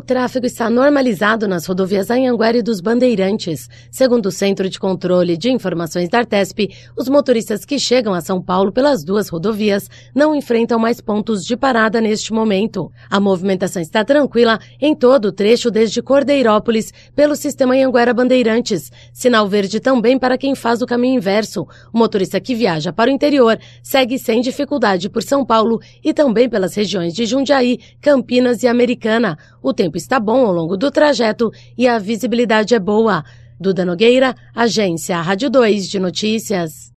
tráfego está normalizado nas rodovias Anhanguera e dos Bandeirantes. Segundo o Centro de Controle de Informações da Artesp, os motoristas que chegam a São Paulo pelas duas rodovias não enfrentam mais pontos de parada neste momento. A movimentação está tranquila em todo o trecho desde Cordeirópolis pelo sistema Anhanguera-Bandeirantes. Sinal verde também para quem faz o caminho inverso. O motorista que viaja para o interior segue sem dificuldade por São Paulo e também pelas regiões de Jundiaí, Campinas e Americana. O tempo está bom ao longo do trajeto e a visibilidade é boa. Duda Nogueira, Agência Rádio 2 de Notícias.